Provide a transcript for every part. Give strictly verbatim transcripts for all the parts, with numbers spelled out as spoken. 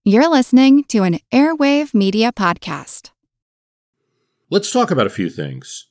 You're listening to an Airwave Media Podcast. Let's talk about a few things.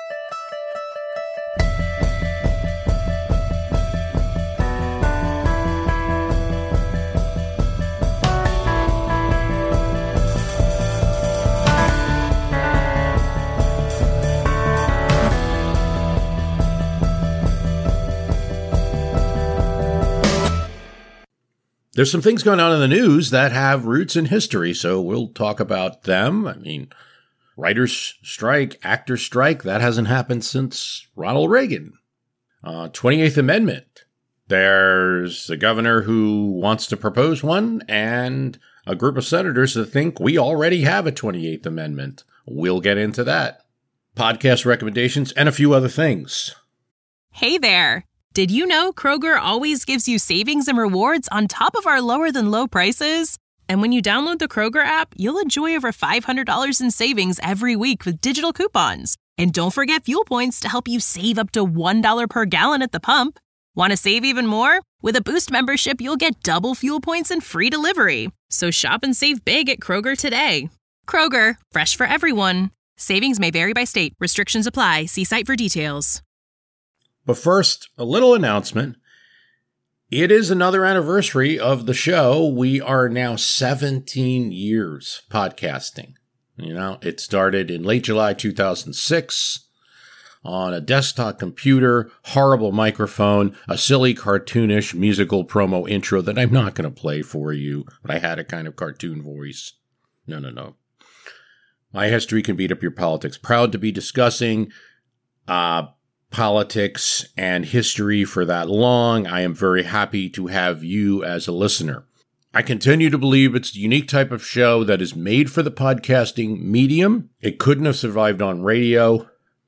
There's some things going on in the news that have roots in history, so we'll talk about them. I mean, writers' strike, actors' strike, that hasn't happened since Ronald Reagan. Uh, twenty-eighth Amendment. There's a governor who wants to propose one, and a group of senators that think we already have a twenty-eighth Amendment. We'll get into that. Podcast recommendations, and a few other things. Hey there! Did you know Kroger always gives you savings and rewards on top of our lower-than-low prices? And when you download the Kroger app, you'll enjoy over five hundred dollars in savings every week with digital coupons. And don't forget fuel points to help you save up to one dollar per gallon at the pump. Want to save even more? With a Boost membership, you'll get double fuel points and free delivery. So shop and save big at Kroger today. Kroger, fresh for everyone. Savings may vary by state. Restrictions apply. See site for details. But first, a little announcement. It is another anniversary of the show. We are now seventeen years podcasting. You know, it started in late July two thousand six on a desktop computer, horrible microphone, a silly cartoonish musical promo intro that I'm not going to play for you, but I had a kind of cartoon voice. No, no, no. My History Can Beat Up Your Politics. Proud to be discussing uh politics and history for that long. I am very happy to have you as a listener. I continue to believe it's a unique type of show that is made for the podcasting medium. It couldn't have survived on radio.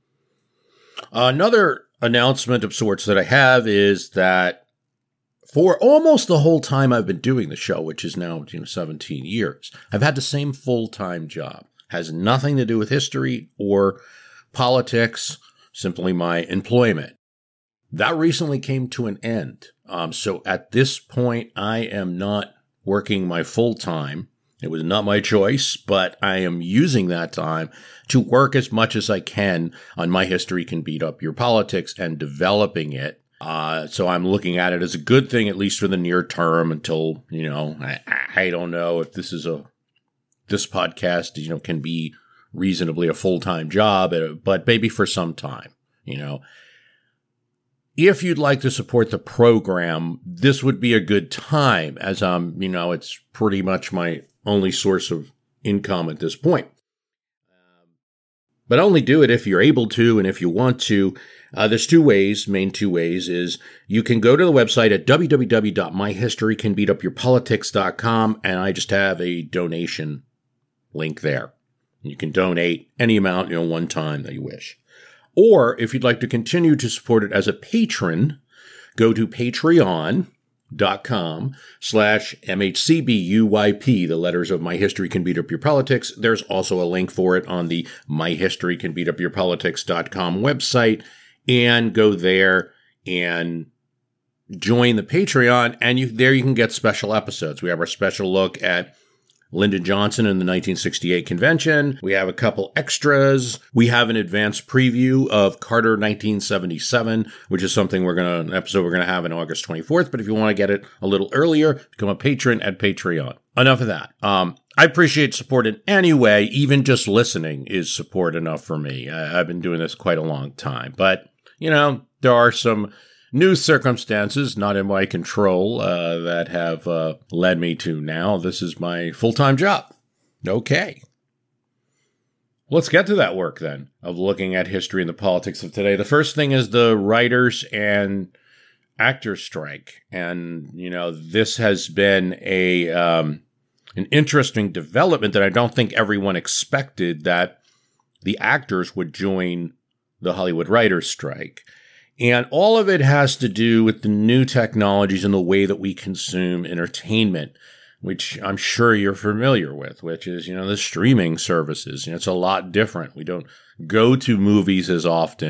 Another announcement of sorts that I have is that for almost the whole time I've been doing the show, which is now you know, seventeen years, I've had the same full-time job. Has nothing to do with history or politics, simply my employment. That recently came to an end. Um, so at this point, I am not working my full time. It was not my choice, but I am using that time to work as much as I can on My History Can Beat Up Your Politics and developing it. Uh, so I'm looking at it as a good thing, at least for the near term until, you know, I, I don't know if this is a, this podcast, you know, can be reasonably a full-time job, but maybe for some time, you know. If you'd like to support the program, this would be a good time, as um, you know, it's pretty much my only source of income at this point. But only do it if you're able to and if you want to. Uh, there's two ways, main two ways, is you can go to the website at w w w dot my history can beat up your politics dot com, and I just have a donation link there. You can donate any amount, you know, one time that you wish. Or if you'd like to continue to support it as a patron, go to patreon dot com slash M H C B U Y P, the letters of My History Can Beat Up Your Politics. There's also a link for it on the my history can beat up your politics dot com website. And go there and join the Patreon, and you there you can get special episodes. We have our special look at Lyndon Johnson in the nineteen sixty-eight convention. We have a couple extras. We have an advanced preview of Carter nineteen seventy-seven, which is something we're going to, an episode we're going to have on August twenty-fourth. But if you want to get it a little earlier, become a patron at Patreon. Enough of that. Um, I appreciate support in any way. Even just listening is support enough for me. I, I've been doing this quite a long time. But, you know, there are some new circumstances not in my control uh, that have uh, led me to now. This is my full-time job. Okay. Let's get to that work then of looking at history and the politics of today. The first thing is the writers and actors strike. And, you know, this has been a um, an interesting development that I don't think everyone expected, that the actors would join the Hollywood writers strike. And all of it has to do with the new technologies and the way that we consume entertainment, which I'm sure you're familiar with, which is, you know, the streaming services. You know, it's a lot different. We don't go to movies as often.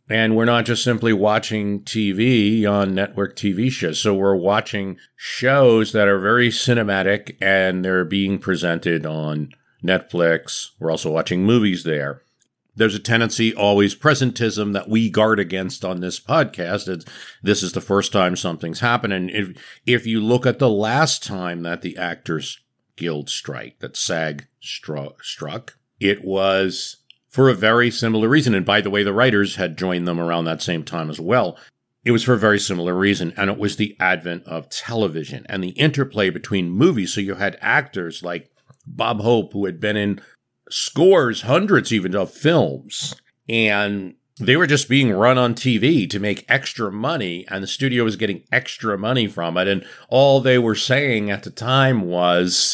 And we're not just simply watching T V on network T V shows. So we're watching shows that are very cinematic and they're being presented on Netflix. We're also watching movies there. There's a tendency, always presentism, that we guard against on this podcast. It's, this is the first time something's happened. And if, if you look at the last time that the Actors Guild strike, that SAG stru- struck, it was for a very similar reason. And by the way, the writers had joined them around that same time as well. It was for a very similar reason, and it was the advent of television and the interplay between movies. So you had actors like Bob Hope, who had been in scores, hundreds even, of films, and they were just being run on T V to make extra money, and the studio was getting extra money from it. And all they were saying at the time was,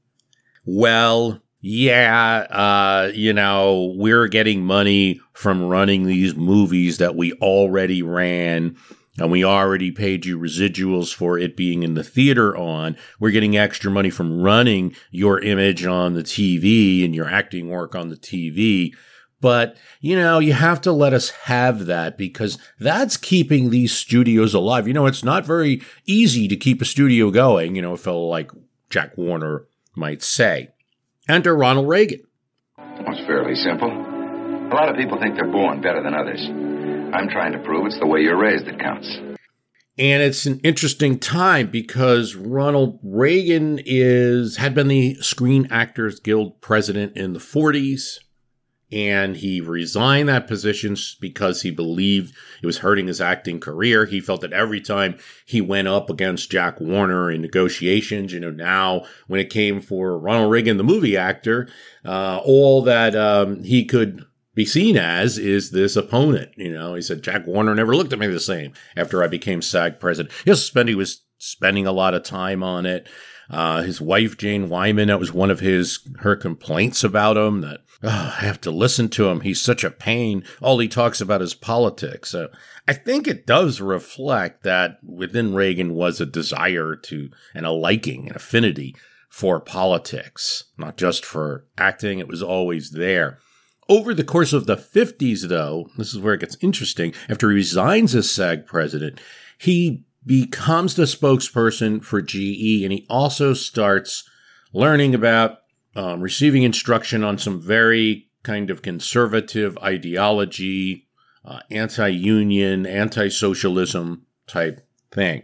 well, yeah, uh, you know, we're getting money from running these movies that we already ran, and we already paid you residuals for it being in the theater on. We're getting extra money from running your image on the T V and your acting work on the T V. But, you know, you have to let us have that because that's keeping these studios alive. You know, it's not very easy to keep a studio going, you know, a fellow like Jack Warner might say. Enter Ronald Reagan. It's fairly simple. A lot of people think they're born better than others. I'm trying to prove it's the way you're raised that counts. And it's an interesting time because Ronald Reagan is had been the Screen Actors Guild president in the forties, and he resigned that position because he believed it was hurting his acting career. He felt that every time he went up against Jack Warner in negotiations, you know, now when it came for Ronald Reagan, the movie actor, uh, all that um, he could be seen as is this opponent. You know, he said, Jack Warner never looked at me the same after I became SAG president. Yes, spend, he was spending a lot of time on it. Uh, his wife, Jane Wyman, that was one of his, her complaints about him, that, oh, I have to listen to him. He's such a pain. All he talks about is politics. So I think it does reflect that within Reagan was a desire to, and a liking, an affinity for politics, not just for acting. It was always there. Over the course of the fifties, though, this is where it gets interesting, after he resigns as SAG president, he becomes the spokesperson for G E, and he also starts learning about, um, receiving instruction on some very kind of conservative ideology, uh, anti-union, anti-socialism type thing.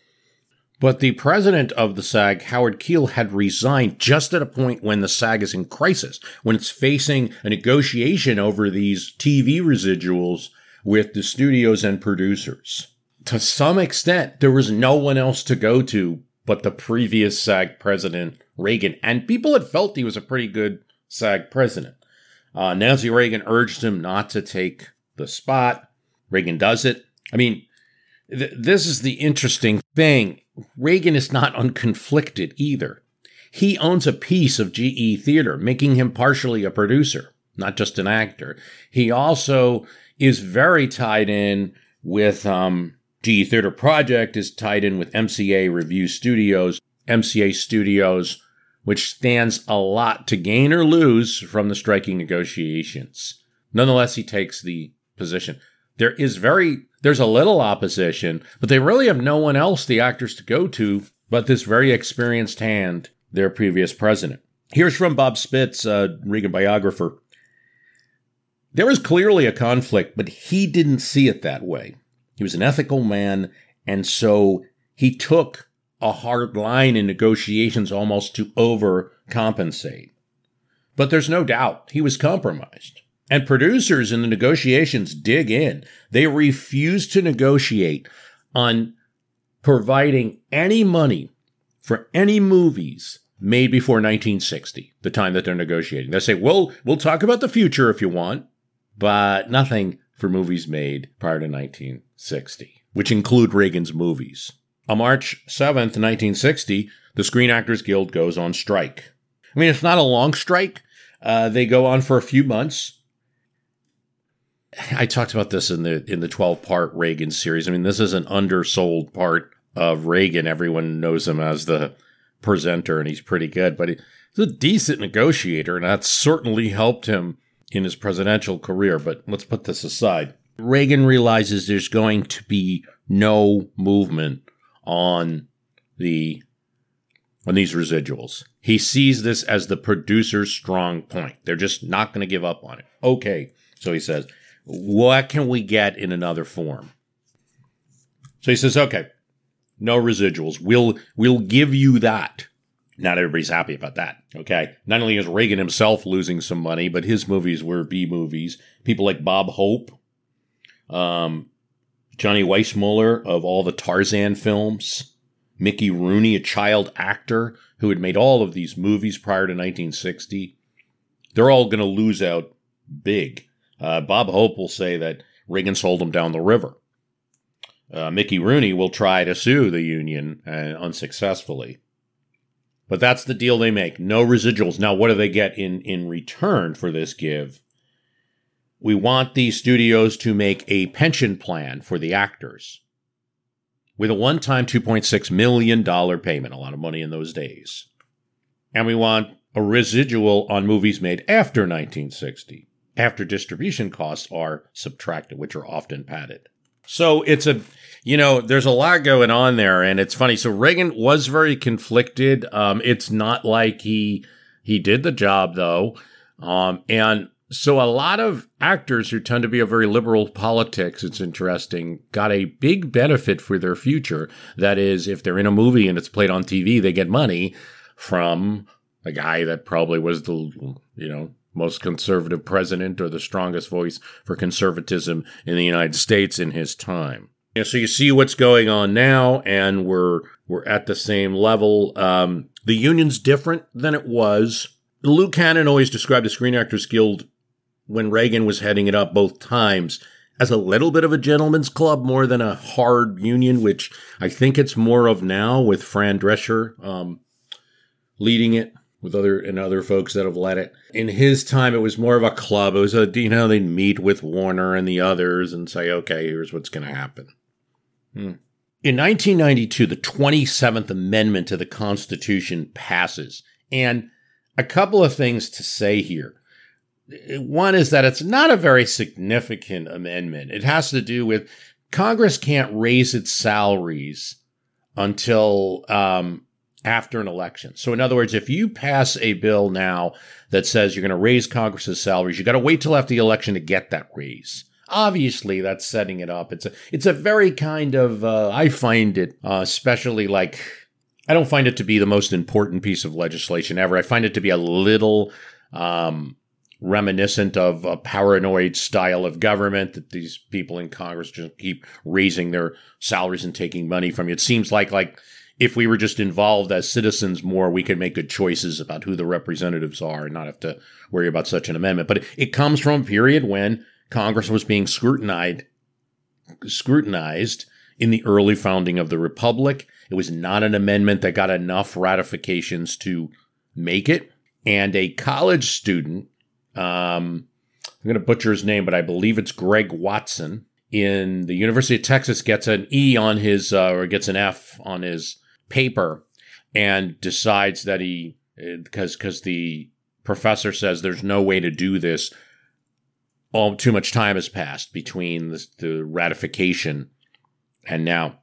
But the president of the SAG, Howard Keel, had resigned just at a point when the SAG is in crisis, when it's facing a negotiation over these T V residuals with the studios and producers. To some extent, there was no one else to go to but the previous SAG president, Reagan. And people had felt he was a pretty good SAG president. Uh, Nancy Reagan urged him not to take the spot. Reagan does it. I mean, th- this is the interesting thing. Reagan is not unconflicted either. He owns a piece of G E Theater, making him partially a producer, not just an actor. He also is very tied in with um, G E Theater Project, is tied in with M C A Revue Studios, M C A Studios, which stands a lot to gain or lose from the striking negotiations. Nonetheless, he takes the position. There is very, there's a little opposition, but they really have no one else, the actors, to go to but this very experienced hand, their previous president. Here's from Bob Spitz, a Reagan biographer. There was clearly a conflict, but he didn't see it that way. He was an ethical man, and so he took a hard line in negotiations almost to overcompensate. But there's no doubt he was compromised. And producers in the negotiations dig in. They refuse to negotiate on providing any money for any movies made before nineteen sixty, the time that they're negotiating. They say, well, we'll talk about the future if you want, but nothing for movies made prior to nineteen sixty, which include Reagan's movies. On March seventh, nineteen sixty, the Screen Actors Guild goes on strike. I mean, it's not a long strike. Uh, they go on for a few months. I talked about this in the in the twelve-part Reagan series. I mean, this is an undersold part of Reagan. Everyone knows him as the presenter, and he's pretty good. But he's a decent negotiator, and that certainly helped him in his presidential career. But let's put this aside. Reagan realizes there's going to be no movement on the on these residuals. He sees this as the producer's strong point. They're just not going to give up on it. Okay, so he says, what can we get in another form? So he says, okay, no residuals. We'll we'll give you that. Not everybody's happy about that, okay? Not only is Reagan himself losing some money, but his movies were B-movies. People like Bob Hope, um, Johnny Weissmuller of all the Tarzan films, Mickey Rooney, a child actor who had made all of these movies prior to nineteen sixty. They're all going to lose out big. Uh, Bob Hope will say that Reagan sold them down the river. Uh, Mickey Rooney will try to sue the union uh, unsuccessfully. But that's the deal they make. No residuals. Now, what do they get in, in return for this give? We want these studios to make a pension plan for the actors with a one-time two point six million dollars payment, a lot of money in those days. And we want a residual on movies made after nineteen sixty, after distribution costs are subtracted, which are often padded. So it's a, you know, there's a lot going on there, and it's funny. So Reagan was very conflicted. Um, it's not like he he did the job, though. Um, and so a lot of actors who tend to be a very liberal politics, it's interesting, got a big benefit for their future. That is, if they're in a movie and it's played on T V, they get money from a guy that probably was the, you know, most conservative president or the strongest voice for conservatism in the United States in his time. Yeah, so you see what's going on now, and we're we're at the same level. Um, the union's different than it was. Lou Cannon always described the Screen Actors Guild, when Reagan was heading it up both times, as a little bit of a gentleman's club more than a hard union, which I think it's more of now with Fran Drescher um, leading it. With other and other folks that have led it. In his time, it was more of a club. It was a, you know, they'd meet with Warner and the others and say, okay, here's what's going to happen. Hmm. In nineteen ninety-two, the twenty-seventh Amendment to the Constitution passes. And a couple of things to say here. One is that it's not a very significant amendment. It has to do with Congress can't raise its salaries until um, after an election. So in other words, if you pass a bill now that says you're going to raise Congress's salaries, you got to wait till after the election to get that raise. Obviously, that's setting it up. It's a, it's a very kind of, uh, I find it, uh, especially like, I don't find it to be the most important piece of legislation ever. I find it to be a little um, reminiscent of a paranoid style of government that these people in Congress just keep raising their salaries and taking money from you. It seems like, like, if we were just involved as citizens more, we could make good choices about who the representatives are and not have to worry about such an amendment. But it, it comes from a period when Congress was being scrutinized, scrutinized in the early founding of the Republic. It was not an amendment that got enough ratifications to make it. And a college student, um, I'm going to butcher his name, but I believe it's Greg Watson, in the University of Texas, gets an E on his, uh, or gets an F on his paper, and decides that he, because because the professor says there's no way to do this, all too much time has passed between the, the ratification and now.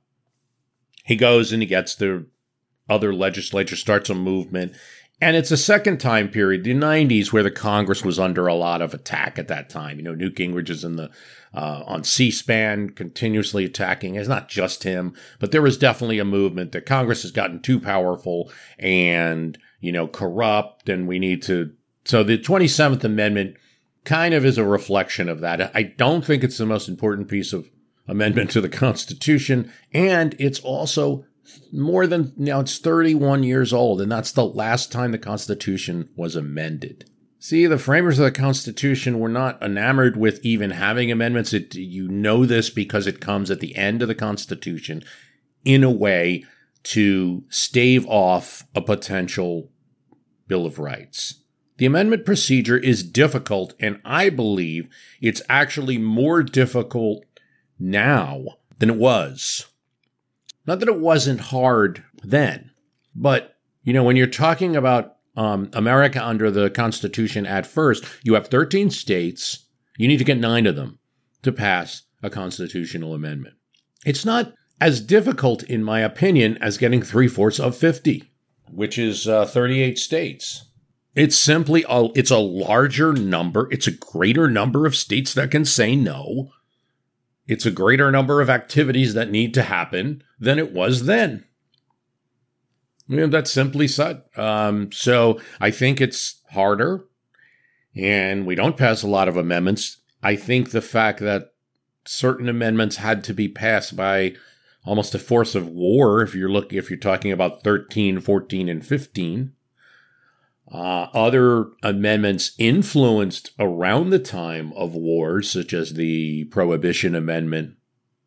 He goes and he gets the other legislature, starts a movement, and it's a second time period, the nineties, where the Congress was under a lot of attack at that time. You know, Newt Gingrich is in the uh, on C-SPAN, continuously attacking. It's not just him, but there was definitely a movement that Congress has gotten too powerful and, you know, corrupt, and we need to. So the twenty-seventh Amendment kind of is a reflection of that. I don't think it's the most important piece of amendment to the Constitution, and it's also more than, now it's thirty-one years old, and that's the last time the Constitution was amended. See, the framers of the Constitution were not enamored with even having amendments. It, you know this because it comes at the end of the Constitution in a way to stave off a potential Bill of Rights. The amendment procedure is difficult, and I believe it's actually more difficult now than it was. Not that it wasn't hard then, but, you know, when you're talking about um, America under the Constitution at first, you have thirteen states. You need to get nine of them to pass a constitutional amendment. It's not as difficult, in my opinion, as getting three-fourths of fifty, which is uh, thirty-eight states. It's simply, a, it's a larger number. It's a greater number of states that can say no. It's a greater number of activities that need to happen than it was then. You know, that's simply said. Um, so I think it's harder, and we don't pass a lot of amendments. I think the fact that certain amendments had to be passed by almost a force of war, if you're looking, if you're talking about thirteen, fourteen, and fifteen. Uh, other amendments influenced around the time of wars, such as the Prohibition Amendment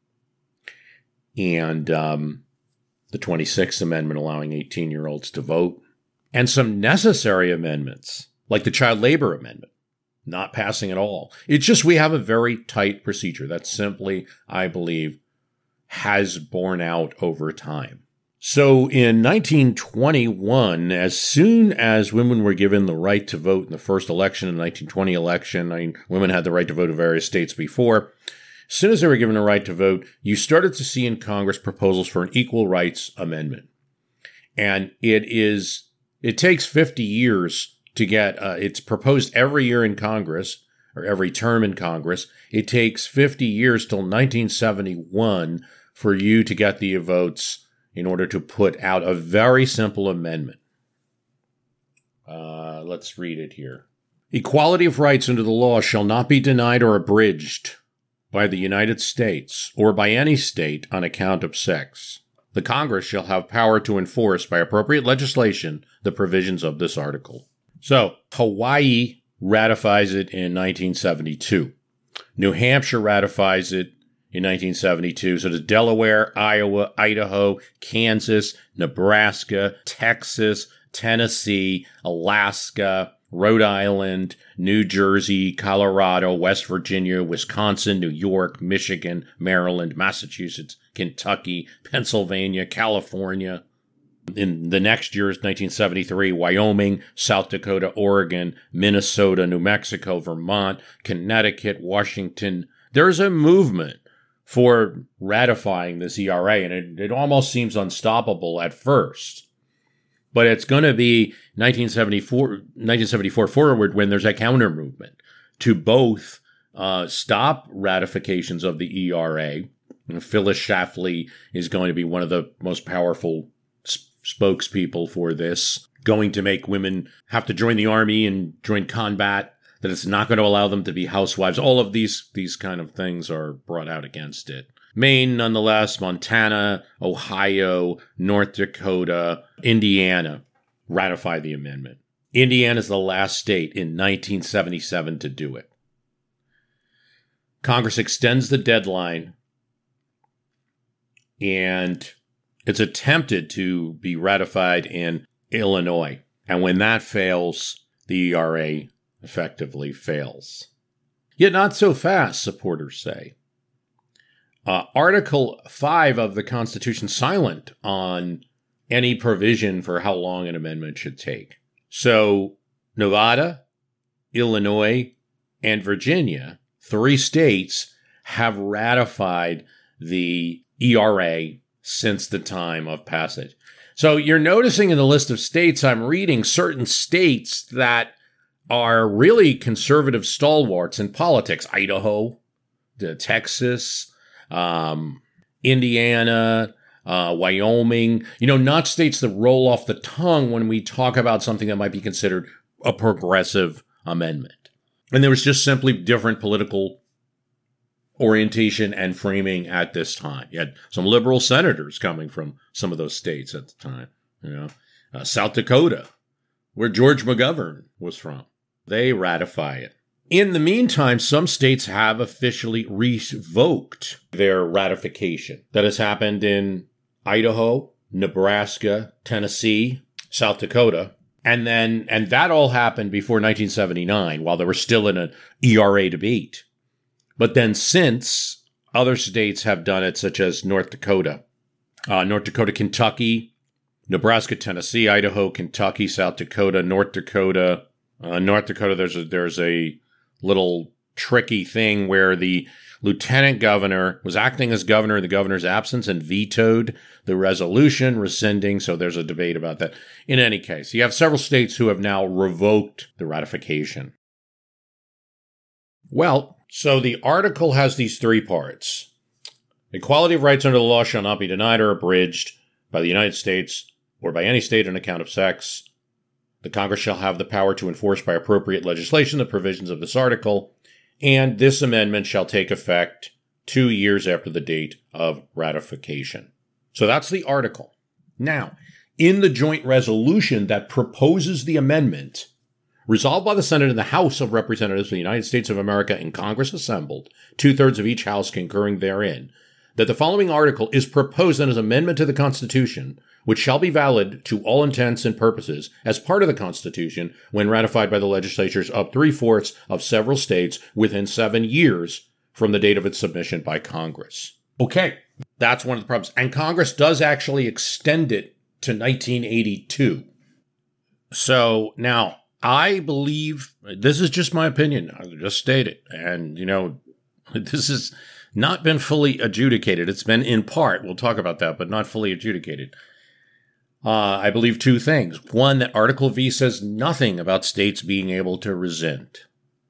and um, the twenty-sixth Amendment allowing eighteen-year-olds to vote, and some necessary amendments, like the Child Labor Amendment, not passing at all. It's just we have a very tight procedure that simply, I believe, has borne out over time. So in nineteen twenty-one, as soon as women were given the right to vote in the first election, in the nineteen twenty election, I mean, women had the right to vote in various states before. As soon as they were given the right to vote, you started to see in Congress proposals for an equal rights amendment. And it is, it takes fifty years to get, uh, it's proposed every year in Congress, or every term in Congress. It takes fifty years till nineteen seventy-one for you to get the votes in order to put out a very simple amendment. Uh, let's read it here. Equality of rights under the law shall not be denied or abridged by the United States or by any state on account of sex. The Congress shall have power to enforce by appropriate legislation the provisions of this article. So, Hawaii ratifies it in nineteen seventy-two. New Hampshire ratifies it in nineteen seventy-two. So does Delaware, Iowa, Idaho, Kansas, Nebraska, Texas, Tennessee, Alaska, Rhode Island, New Jersey, Colorado, West Virginia, Wisconsin, New York, Michigan, Maryland, Massachusetts, Kentucky, Pennsylvania, California. In the next year is nineteen seventy-three, Wyoming, South Dakota, Oregon, Minnesota, New Mexico, Vermont, Connecticut, Washington. There's a movement for ratifying this E R A, and it, it almost seems unstoppable at first. But it's going to be nineteen seventy-four, nineteen seventy-four forward when there's a counter movement to both uh, stop ratifications of the E R A. And Phyllis Schlafly is going to be one of the most powerful sp- spokespeople for this, going to make women have to join the army and join combat, that it's not going to allow them to be housewives. All of these, these kind of things are brought out against it. Maine, nonetheless, Montana, Ohio, North Dakota, Indiana ratify the amendment. Indiana is the last state in nineteen seventy-seven to do it. Congress extends the deadline, and it's attempted to be ratified in Illinois. And when that fails, the E R A effectively fails. Yet not so fast, supporters say. Uh, Article five of the Constitution silent on any provision for how long an amendment should take. So Nevada, Illinois, and Virginia, three states, have ratified the E R A since the time of passage. So you're noticing in the list of states I'm reading certain states that are really conservative stalwarts in politics. Idaho, the Texas, um, Indiana, uh, Wyoming. You know, not states that roll off the tongue when we talk about something that might be considered a progressive amendment. And there was just simply different political orientation and framing at this time. You had some liberal senators coming from some of those states at the time. You know, uh, South Dakota, where George McGovern was from. They ratify it. In the meantime, some states have officially revoked their ratification. That has happened in Idaho, Nebraska, Tennessee, South Dakota. And then, and that all happened before nineteen seventy-nine, while they were still in an E R A debate. But then since, other states have done it, such as North Dakota, uh, North Dakota, Kentucky, Nebraska, Tennessee, Idaho, Kentucky, South Dakota, North Dakota. Uh, North Dakota, there's a, there's a little tricky thing where the lieutenant governor was acting as governor in the governor's absence and vetoed the resolution, rescinding. So there's a debate about that. In any case, you have several states who have now revoked the ratification. Well, so the article has these three parts. Equality of rights under the law shall not be denied or abridged by the United States or by any state on account of sex. The Congress shall have the power to enforce by appropriate legislation the provisions of this article, and this amendment shall take effect two years after the date of ratification. So that's the article. Now, in the joint resolution that proposes the amendment, resolved by the Senate and the House of Representatives of the United States of America in Congress assembled, two-thirds of each house concurring therein, that the following article is proposed as an amendment to the Constitution, which shall be valid to all intents and purposes as part of the Constitution when ratified by the legislatures of three-fourths of several states within seven years from the date of its submission by Congress. Okay, that's one of the problems. And Congress does actually extend it to nineteen eighty-two. So now, I believe, this is just my opinion, I'll just state it, and, you know, this has not been fully adjudicated. It's been in part, we'll talk about that, but not fully adjudicated. Uh, I believe two things. One, that Article V says nothing about states being able to rescind.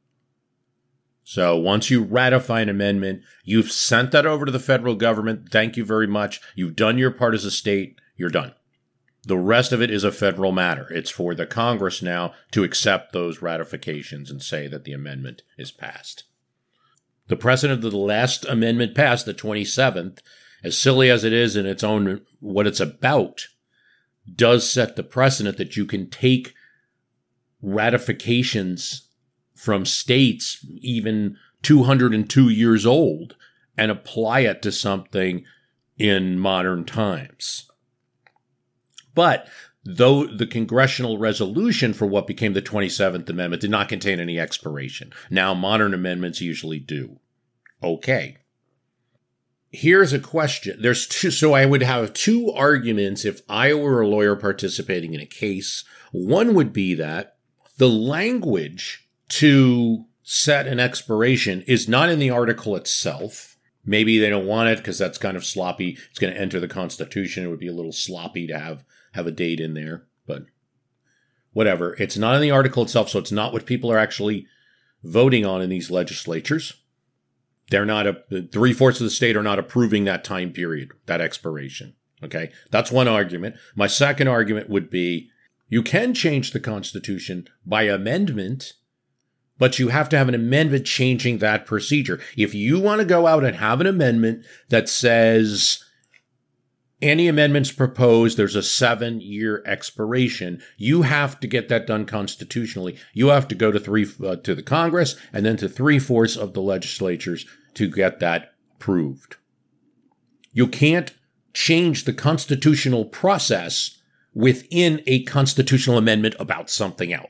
So once you ratify an amendment, you've sent that over to the federal government. Thank you very much. You've done your part as a state. You're done. The rest of it is a federal matter. It's for the Congress now to accept those ratifications and say that the amendment is passed. The precedent of the last amendment passed, the twenty-seventh, as silly as it is in its own, what it's about, does set the precedent that you can take ratifications from states even two hundred two years old and apply it to something in modern times. But though the congressional resolution for what became the twenty-seventh Amendment did not contain any expiration, now modern amendments usually do. Okay. Here's a question. There's two, so I would have two arguments if I were a lawyer participating in a case. One would be that the language to set an expiration is not in the article itself. Maybe they don't want it because that's kind of sloppy. It's going to enter the Constitution. It would be a little sloppy to have, have a date in there, but whatever. It's not in the article itself, so it's not what people are actually voting on in these legislatures. They're not, a, three-fourths of the state are not approving that time period, that expiration. Okay, that's one argument. My second argument would be you can change the Constitution by amendment, but you have to have an amendment changing that procedure. If you want to go out and have an amendment that says any amendments proposed, there's a seven-year expiration, you have to get that done constitutionally. You have to go to three uh, to the Congress and then to three-fourths of the legislatures to get that approved. You can't change the constitutional process within a constitutional amendment about something else.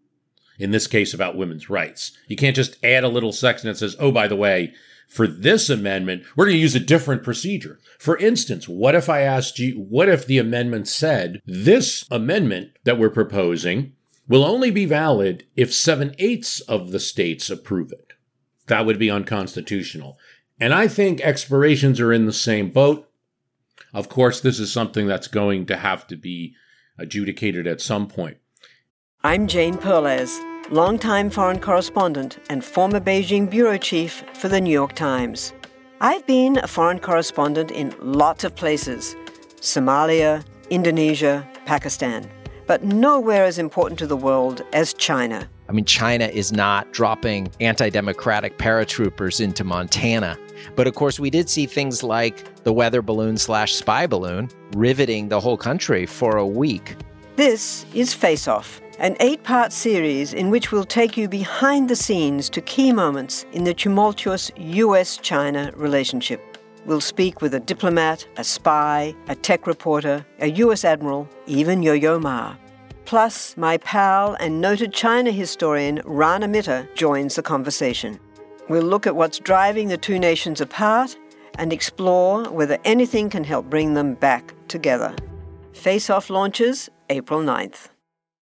In this case, about women's rights. You can't just add a little section that says, oh, by the way, for this amendment, we're going to use a different procedure. For instance, what if I asked you, what if the amendment said, this amendment that we're proposing will only be valid if seven-eighths of the states approve it? That would be unconstitutional. And I think expirations are in the same boat. Of course, this is something that's going to have to be adjudicated at some point. I'm Jane Perlez, longtime foreign correspondent and former Beijing bureau chief for the New York Times. I've been a foreign correspondent in lots of places: Somalia, Indonesia, Pakistan, but nowhere as important to the world as China. I mean, China is not dropping anti-democratic paratroopers into Montana. But of course, we did see things like the weather balloon slash spy balloon riveting the whole country for a week. This is Face Off, an eight-part series in which we'll take you behind the scenes to key moments in the tumultuous U S China relationship. We'll speak with a diplomat, a spy, a tech reporter, a U S admiral, even Yo-Yo Ma. Plus, my pal and noted China historian Rana Mitter joins the conversation. We'll look at what's driving the two nations apart and explore whether anything can help bring them back together. Face Off launches April ninth.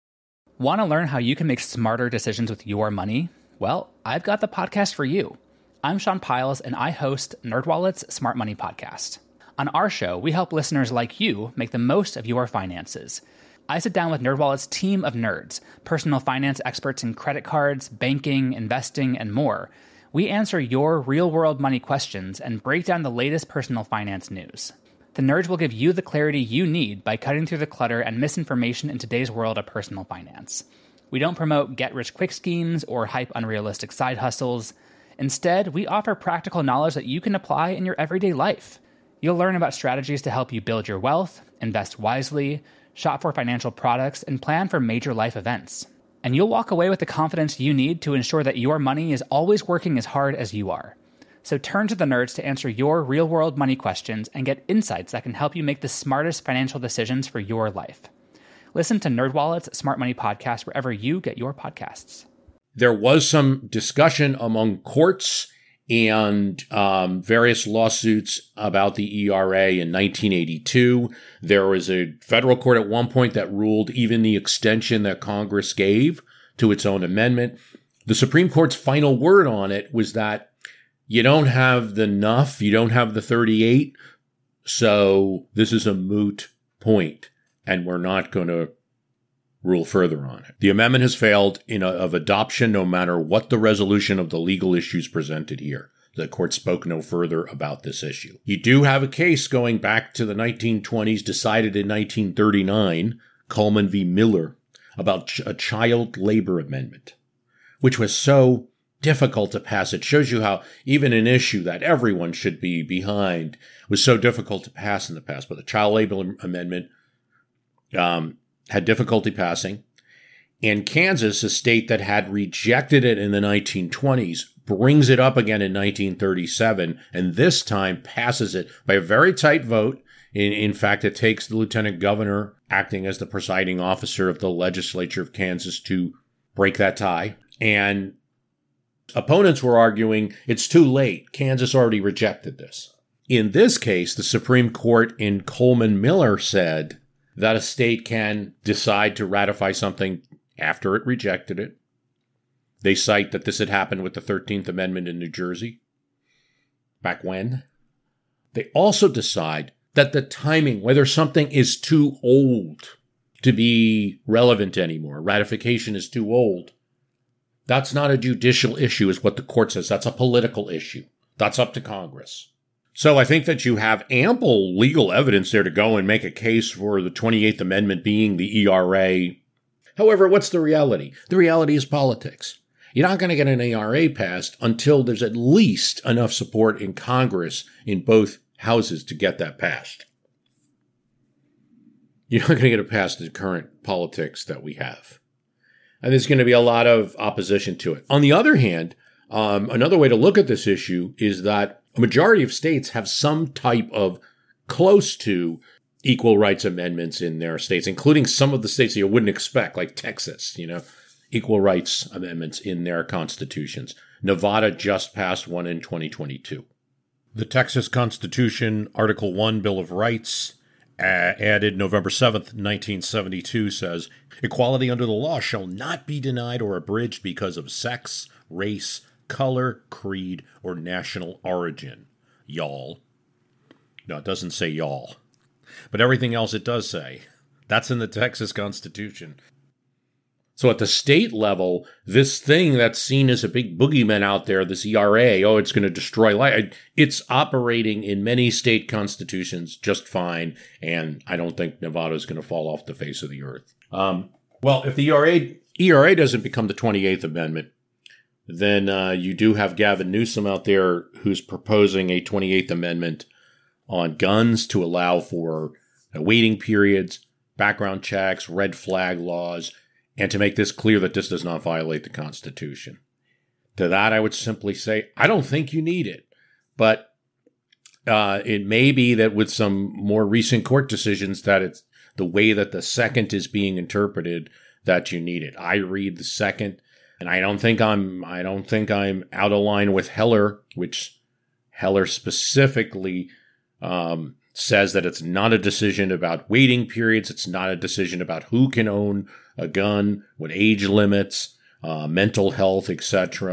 Want to learn how you can make smarter decisions with your money? Well, I've got the podcast for you. I'm Sean Piles, and I host NerdWallet's Smart Money Podcast. On our show, we help listeners like you make the most of your finances. I sit down with NerdWallet's team of nerds, personal finance experts in credit cards, banking, investing, and more. We answer your real-world money questions and break down the latest personal finance news. The nerds will give you the clarity you need by cutting through the clutter and misinformation in today's world of personal finance. We don't promote get-rich-quick schemes or hype unrealistic side hustles. Instead, we offer practical knowledge that you can apply in your everyday life. You'll learn about strategies to help you build your wealth, invest wisely, shop for financial products, and plan for major life events. And you'll walk away with the confidence you need to ensure that your money is always working as hard as you are. So turn to the nerds to answer your real-world money questions and get insights that can help you make the smartest financial decisions for your life. Listen to NerdWallet's Smart Money Podcast wherever you get your podcasts. There was some discussion among courts and um, various lawsuits about the E R A in nineteen eighty-two. There was a federal court at one point that ruled even the extension that Congress gave to its own amendment. The Supreme Court's final word on it was that you don't have the enough, you don't have the thirty-eight, so this is a moot point, and we're not going to rule further on it. The amendment has failed in a, of adoption no matter what the resolution of the legal issues presented here. The court spoke no further about this issue. You do have a case going back to the nineteen twenties decided in nineteen thirty-nine, Coleman v. Miller, about ch- a child labor amendment, which was so difficult to pass. It shows you how even an issue that everyone should be behind was so difficult to pass in the past. But the child labor amendment um, had difficulty passing. And Kansas, a state that had rejected it in the nineteen twenties, brings it up again in nineteen thirty-seven, and this time passes it by a very tight vote. In, in fact, it takes the lieutenant governor acting as the presiding officer of the legislature of Kansas to break that tie. And opponents were arguing it's too late. Kansas already rejected this. In this case, the Supreme Court in Coleman Miller said that a state can decide to ratify something after it rejected it. They cite that this had happened with the thirteenth Amendment in New Jersey. Back when? They also decide that the timing, whether something is too old to be relevant anymore, ratification is too old, that's not a judicial issue, is what the court says. That's a political issue. That's up to Congress. So I think that you have ample legal evidence there to go and make a case for the twenty-eighth Amendment being the E R A. However, what's the reality? The reality is politics. You're not going to get an E R A passed until there's at least enough support in Congress in both houses to get that passed. You're not going to get it past the current politics that we have. And there's going to be a lot of opposition to it. On the other hand, um, another way to look at this issue is that a majority of states have some type of close to equal rights amendments in their states, including some of the states that you wouldn't expect, like Texas, you know, equal rights amendments in their constitutions. Nevada just passed one in twenty twenty-two. The Texas Constitution, Article one, Bill of Rights, uh, added November seventh, nineteen seventy-two, says, equality under the law shall not be denied or abridged because of sex, race, color, creed, or national origin. Y'all. No, it doesn't say y'all. But everything else it does say. That's in the Texas Constitution. So at the state level, this thing that's seen as a big boogeyman out there, this E R A, oh, it's going to destroy life, it's operating in many state constitutions just fine, and I don't think Nevada is going to fall off the face of the earth. Um, well, if the E R A, E R A doesn't become the twenty-eighth Amendment, then uh, you do have Gavin Newsom out there who's proposing a twenty-eighth Amendment on guns to allow for uh, waiting periods, background checks, red flag laws, and to make this clear that this does not violate the Constitution. To that, I would simply say, I don't think you need it. But uh, it may be that with some more recent court decisions that it's the way that the second is being interpreted that you need it. I read the second, and I don't think I'm I don't think I'm out of line with Heller, which Heller specifically um, says that it's not a decision about waiting periods. It's not a decision about who can own a gun, what age limits, uh, mental health, et cetera.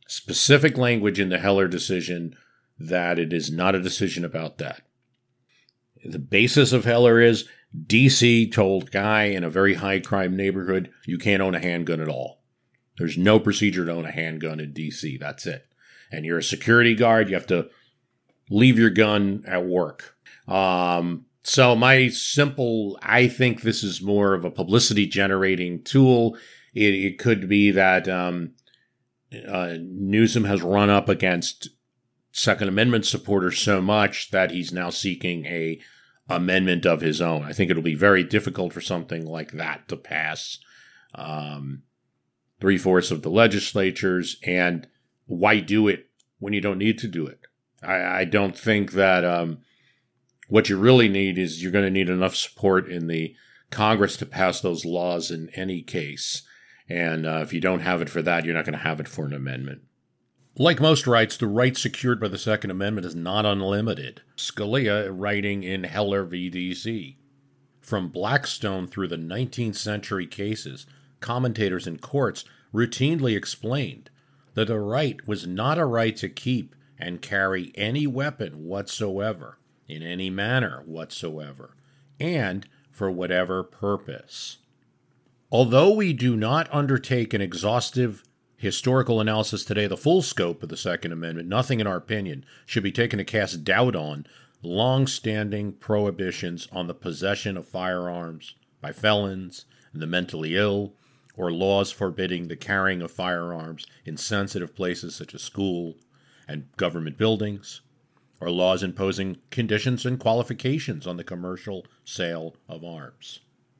specific language in the Heller decision that it is not a decision about that. The basis of Heller is D C told guy in a very high crime neighborhood, you can't own a handgun at all. There's no procedure to own a handgun in D C. That's it. And you're a security guard. You have to leave your gun at work. Um, so my simple, I think this is more of a publicity generating tool. It, it could be that um, uh, Newsom has run up against Second Amendment supporters so much that he's now seeking a amendment of his own. I think it'll be very difficult for something like that to pass um, three-fourths of the legislatures. And why do it when you don't need to do it? I, I don't think that um, what you really need is you're going to need enough support in the Congress to pass those laws in any case. And uh, if you don't have it for that, you're not going to have it for an amendment. Like most rights, the right secured by the Second Amendment is not unlimited. Scalia, writing in Heller v. D C, from Blackstone through the nineteenth century cases, commentators in courts routinely explained that the right was not a right to keep and carry any weapon whatsoever, in any manner whatsoever, and for whatever purpose. Although we do not undertake an exhaustive historical analysis today, the full scope of the Second Amendment, nothing in our opinion should be taken to cast doubt on long-standing prohibitions on the possession of firearms by felons and the mentally ill, or laws forbidding the carrying of firearms in sensitive places such as school and government buildings, or laws imposing conditions and qualifications on the commercial sale of arms.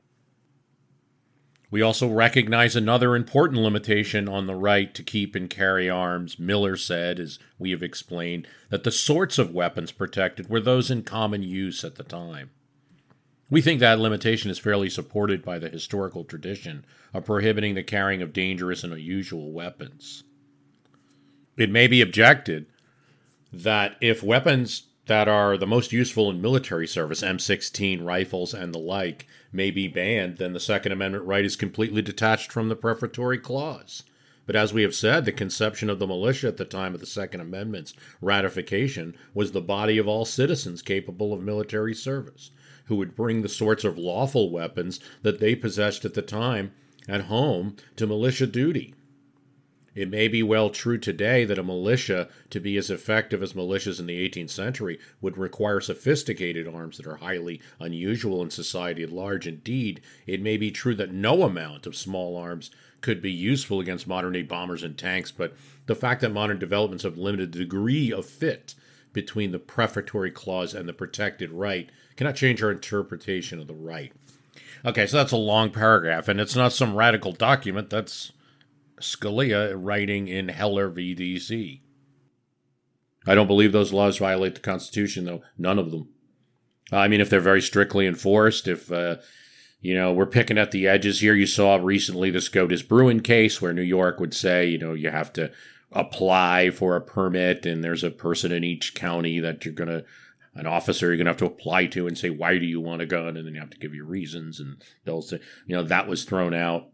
We also recognize another important limitation on the right to keep and carry arms. Miller said, as we have explained, that the sorts of weapons protected were those in common use at the time. We think that limitation is fairly supported by the historical tradition of prohibiting the carrying of dangerous and unusual weapons. It may be objected that if weapons that are the most useful in military service, M sixteen rifles and the like, may be banned, then the Second Amendment right is completely detached from the prefatory clause. But as we have said, the conception of the militia at the time of the Second Amendment's ratification was the body of all citizens capable of military service, who would bring the sorts of lawful weapons that they possessed at the time at home to militia duty. It may be well true today that a militia, to be as effective as militias in the eighteenth century, would require sophisticated arms that are highly unusual in society at large. Indeed, it may be true that no amount of small arms could be useful against modern-day bombers and tanks, but the fact that modern developments have limited the degree of fit between the prefatory clause and the protected right cannot change our interpretation of the right. Okay, so that's a long paragraph, and it's not some radical document. That's Scalia writing in Heller v. D C. I don't believe those laws violate the Constitution, though. None of them. I mean, if they're very strictly enforced, if, uh, you know, we're picking at the edges here. You saw recently the SCOTUS-Bruen case where New York would say, you know, you have to apply for a permit, and there's a person in each county that you're going to, an officer you're going to have to apply to and say, why do you want a gun? And then you have to give your reasons, and they'll say, you know, that was thrown out.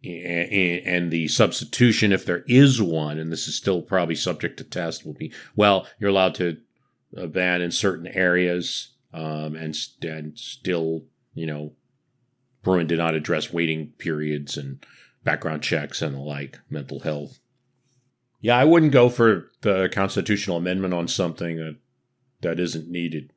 And the substitution, if there is one, and this is still probably subject to test, will be, well, you're allowed to ban in certain areas, um, and, and still, you know, Bruen did not address waiting periods and background checks and the like, mental health. Yeah, I wouldn't go for the constitutional amendment on something that, that isn't needed.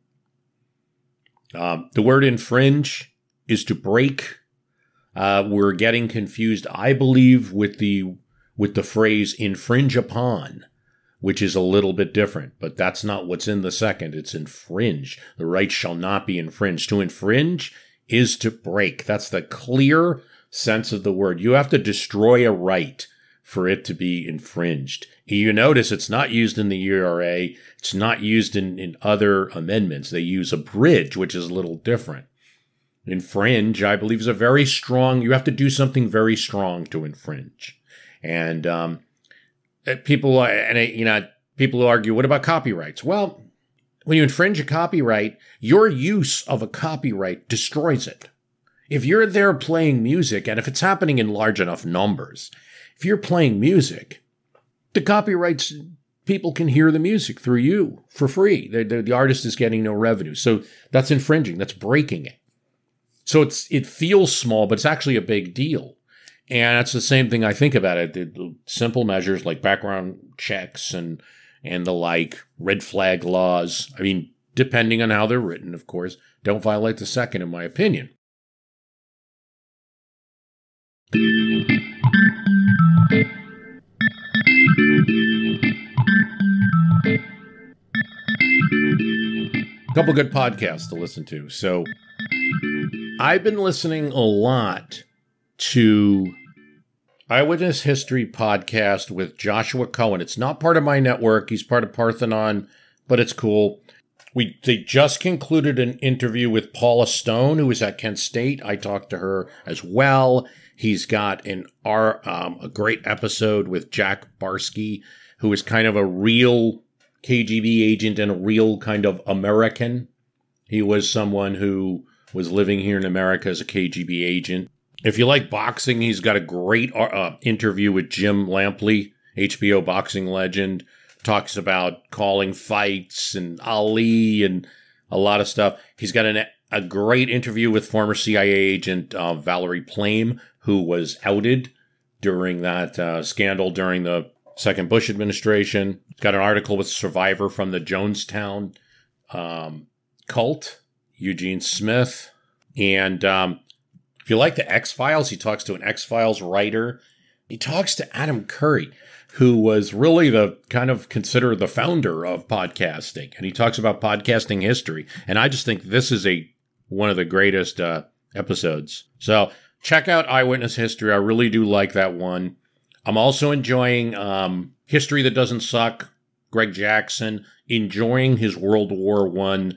Um, the word infringe is to break. Uh, we're getting confused, I believe, with the with the phrase infringe upon, which is a little bit different. But that's not what's in the second. It's infringe. The right shall not be infringed. To infringe is to break. That's the clear sense of the word. You have to destroy a right for it to be infringed. You notice it's not used in the U R A. It's not used in, in other amendments. They use abridge, which is a little different. Infringe, I believe, is a very strong, you have to do something very strong to infringe. And um, people, and you know, people argue, what about copyrights? Well, when you infringe a copyright, your use of a copyright destroys it. If you're there playing music, and if it's happening in large enough numbers, if you're playing music the copyrights, people can hear the music through you for free. The, the, the artist is getting no revenue. So that's infringing. That's breaking it. So it's it feels small, but it's actually a big deal. And that's the same thing I think about it. The, the simple measures like background checks and and the like, red flag laws. I mean, depending on how they're written, of course, don't violate the second, in my opinion. A couple good podcasts to listen to. So I've been listening a lot to Eyewitness History podcast with Joshua Cohen. It's not part of my network. He's part of Parthenon, but it's cool. We they just concluded an interview with Paula Stone, who was at Kent State. I talked to her as well. He's got an our um, a great episode with Jack Barsky, who is kind of a real K G B agent and a real kind of American. He was someone who was living here in America as a K G B agent. If you like boxing, he's got a great uh, interview with Jim Lampley, H B O boxing legend. Talks about calling fights and Ali and a lot of stuff. He's got an, a great interview with former C I A agent uh, Valerie Plame, who was outed during that uh, scandal during the second Bush administration. He's got an article with Survivor from the Jonestown um, cult, Eugene Smith. And um, if you like the X-Files, he talks to an X-Files writer. He talks to Adam Curry, who was really the kind of considered the founder of podcasting. And he talks about podcasting history. And I just think this is a one of the greatest uh, episodes. So check out Eyewitness History. I really do like that one. I'm also enjoying um, History That Doesn't Suck, Greg Jackson, enjoying his World War One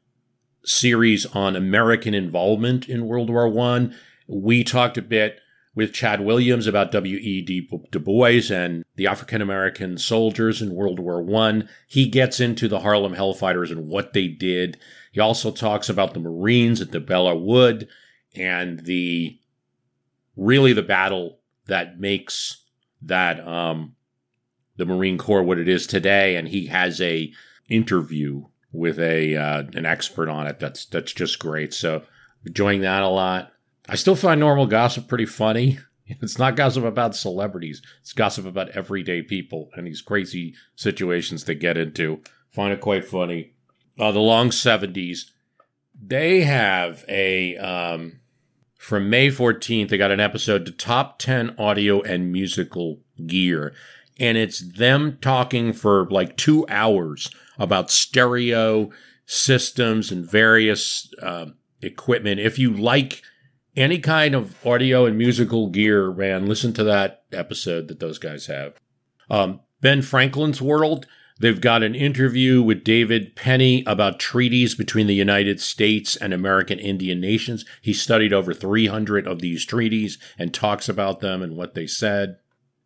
series on American involvement in World War One. We talked a bit with Chad Williams about W E D Du Bois and the African-American soldiers in World War One. He gets into the Harlem Hellfighters and what they did. He also talks about the Marines at the Bella Wood and the really the battle that makes that um, the Marine Corps what it is today. And he has a interview with a uh, an expert on it. That's that's just great. So enjoying that a lot. I still find Normal Gossip pretty funny. It's not gossip about celebrities. It's gossip about everyday people and these crazy situations they get into. Find it quite funny. Uh, the Long seventies. They have a, um, from May fourteenth, they got an episode to Top ten Audio and Musical Gear. And it's them talking for like two hours about stereo systems and various uh, equipment. If you like any kind of audio and musical gear, man, listen to that episode that those guys have. Um, Ben Franklin's World, they've got an interview with David Penny about treaties between the United States and American Indian nations. He studied over three hundred of these treaties and talks about them and what they said.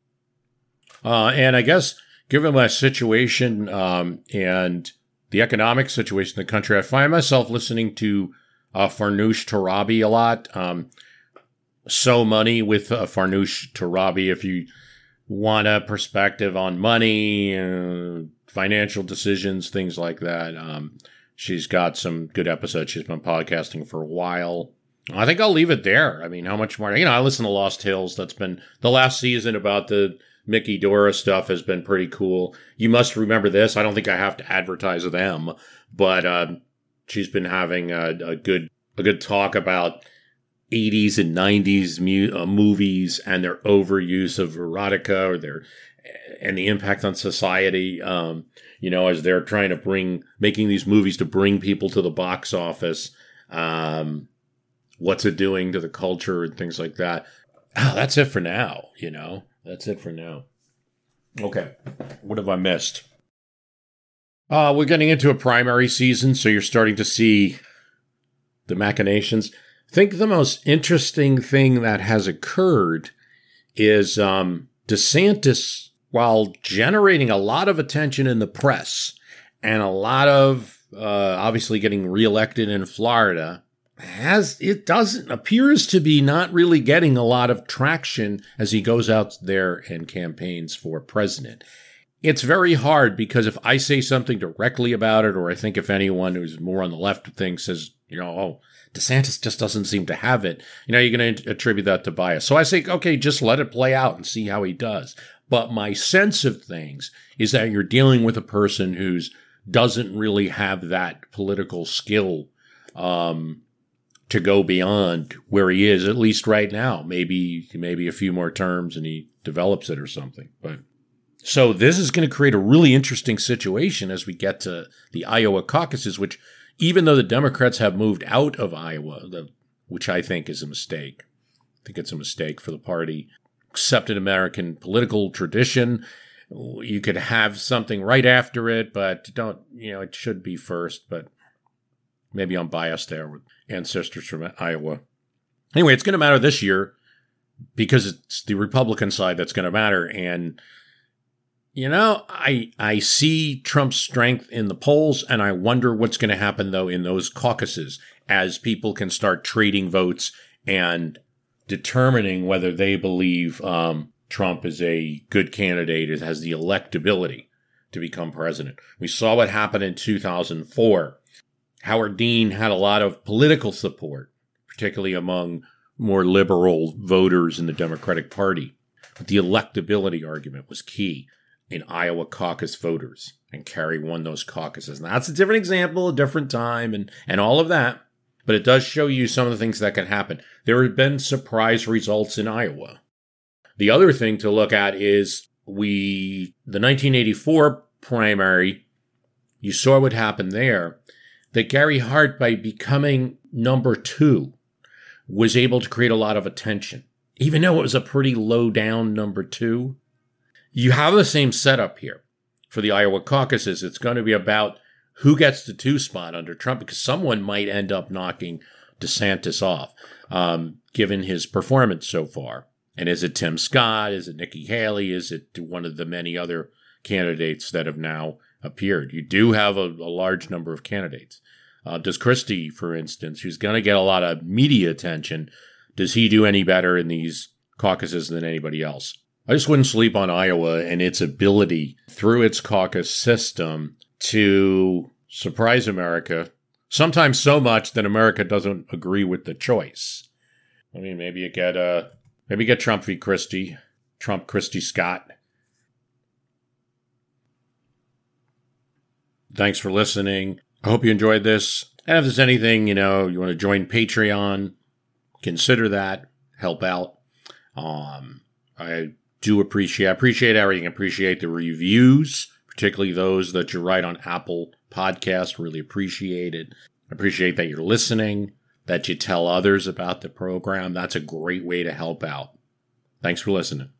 Uh, and I guess, given my situation um, and the economic situation in the country, I find myself listening to Uh, Farnoosh Torabi a lot. Um, So Money with uh, Farnoosh Torabi. If you want a perspective on money, uh, financial decisions, things like that, um, she's got some good episodes. She's been podcasting for a while. I think I'll leave it there. I mean, how much more? You know, I listen to Lost Hills. That's been the last season about the Mickey Dora stuff has been pretty cool. You must remember this. I don't think I have to advertise them, but uh, she's been having a, a good a good talk about eighties and nineties mu- uh, movies and their overuse of erotica or their and the impact on society. Um, you know, as they're trying to bring making these movies to bring people to the box office. Um, what's it doing to the culture and things like that? Oh, that's it for now. You know, that's it for now. Okay, what have I missed? Uh, we're getting into a primary season, so you're starting to see the machinations. I think the most interesting thing that has occurred is um, DeSantis, while generating a lot of attention in the press and a lot of uh, obviously getting reelected in Florida, has, it doesn't, appears to be not really getting a lot of traction as he goes out there and campaigns for president. It's very hard because if I say something directly about it, or I think if anyone who's more on the left thinks says, you know, oh, DeSantis just doesn't seem to have it, you know, you're going to attribute that to bias. So I say, okay, just let it play out and see how he does. But my sense of things is that you're dealing with a person who's doesn't really have that political skill um, to go beyond where he is, at least right now. Maybe maybe a few more terms and he develops it or something. But so this is going to create a really interesting situation as we get to the Iowa caucuses, which even though the Democrats have moved out of Iowa, the, which I think is a mistake, I think it's a mistake for the party, accepted American political tradition. You could have something right after it, but don't, you know, it should be first, but maybe I'm biased there with ancestors from Iowa. Anyway, it's going to matter this year because it's the Republican side that's going to matter. And, you know, I I see Trump's strength in the polls, and I wonder what's going to happen, though, in those caucuses as people can start trading votes and determining whether they believe um, Trump is a good candidate, it has the electability to become president. We saw what happened in two thousand four. Howard Dean had a lot of political support, particularly among more liberal voters in the Democratic Party. But the electability argument was key in Iowa caucus voters, and Kerry won those caucuses. Now, that's a different example, a different time, and, and all of that. But it does show you some of the things that can happen. There have been surprise results in Iowa. The other thing to look at is we, the nineteen eighty-four primary, you saw what happened there, that Gary Hart, by becoming number two, was able to create a lot of attention. Even though it was a pretty low down number two, you have the same setup here for the Iowa caucuses. It's going to be about who gets the two spot under Trump, because someone might end up knocking DeSantis off, um, given his performance so far. And is it Tim Scott? Is it Nikki Haley? Is it one of the many other candidates that have now appeared? You do have a, a large number of candidates. Uh, does Christie, for instance, who's going to get a lot of media attention, does he do any better in these caucuses than anybody else? I just wouldn't sleep on Iowa and its ability through its caucus system to surprise America, sometimes so much that America doesn't agree with the choice. I mean, maybe you get uh, maybe you get Trump v. Christie, Trump, Christie, Scott. Thanks for listening. I hope you enjoyed this. And if there's anything, you know, you want to join Patreon, consider that. Help out. Um, I do appreciate, I appreciate everything. I appreciate the reviews, particularly those that you write on Apple Podcasts. Really appreciate it. I appreciate that you're listening, that you tell others about the program. That's a great way to help out. Thanks for listening.